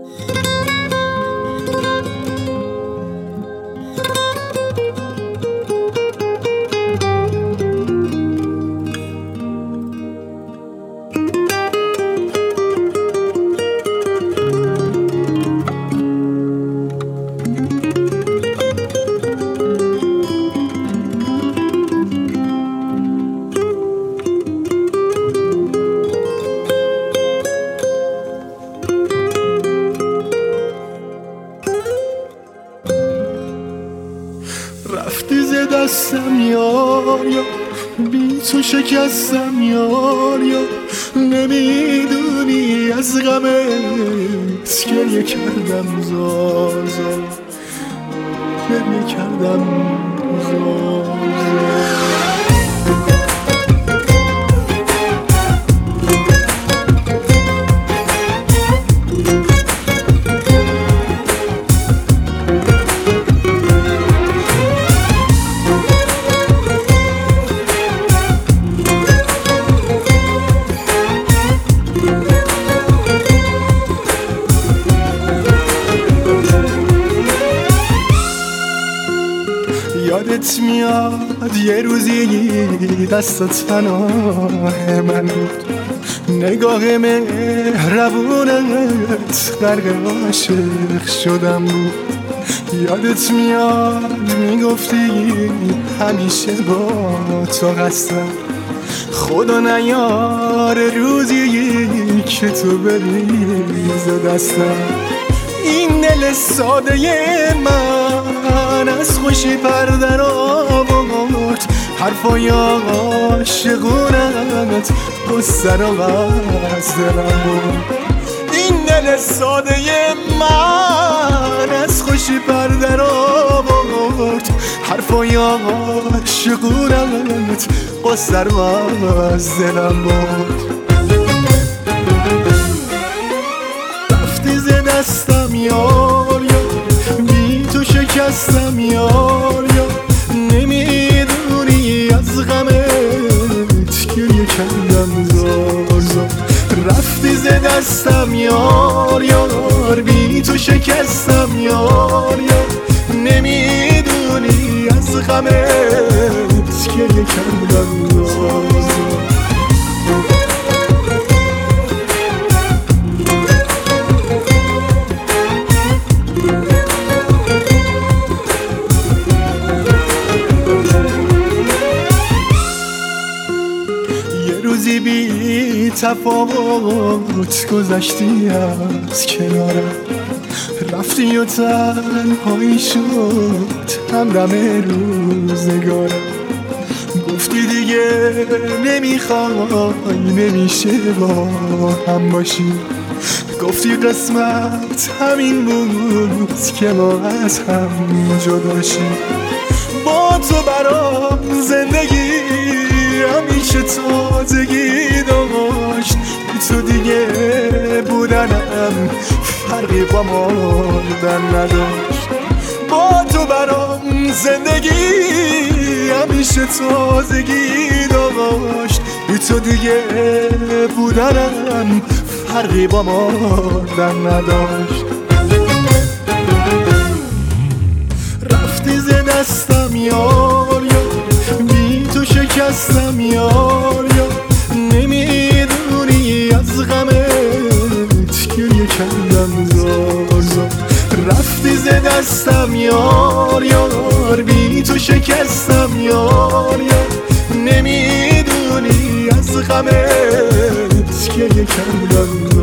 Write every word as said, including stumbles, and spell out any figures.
رفتی ز دستم یار یا بی تو شکستم یار یا نمیدونی از غمت گریه کردم زار زار گریه کردم زار زار. یادت میاد یه روزی دستت پناه من بود، نگاه مهربونت غرق عاشق شدم بود. یادت میاد میگفتی همیشه با تو هستم، خدا نیاره روزی که تو بریز دستم. این دل ساده من از خوشی پردر آورد، حرفای عاشقونت قصه رو از دلم برد. این دل ساده من از خوشی پردر آورد، حرفای عاشقونت قصه رو از دلم برد. رفتی ز دستم یار یا بی تو شکستم یار یا نمیدونی از غمت گریه کردم زار زار. رفتی ز دستم یار یار بی تو شکستم یار یا نمیدونی از غمت گریه کردم زار زار. روزی بی تفاوت گذشتی از کنارم، رفتی و تنهایی شد همدم روزگارم. گفتی دیگه نمیخوای نمیشه با هم باشی، گفتی قسمت همین بود که ما از هم جدا شیم. با تو برام زندگی همیشه تازگی داشت، بی تو دیگه بودنم فرقی با ماندن نداشت. با تو برام زندگی همیشه تازگی داشت، بی تو دیگه بودنم فرقی با ماندن نداشت. رفتی ز دستم یار یا بی تو شکستم یار یا نمیدونی از غمت گریه کردم زار زار. رفتی ز دستم یار یار بی تو شکستم یار یا نمیدونی از غمت گریه کردم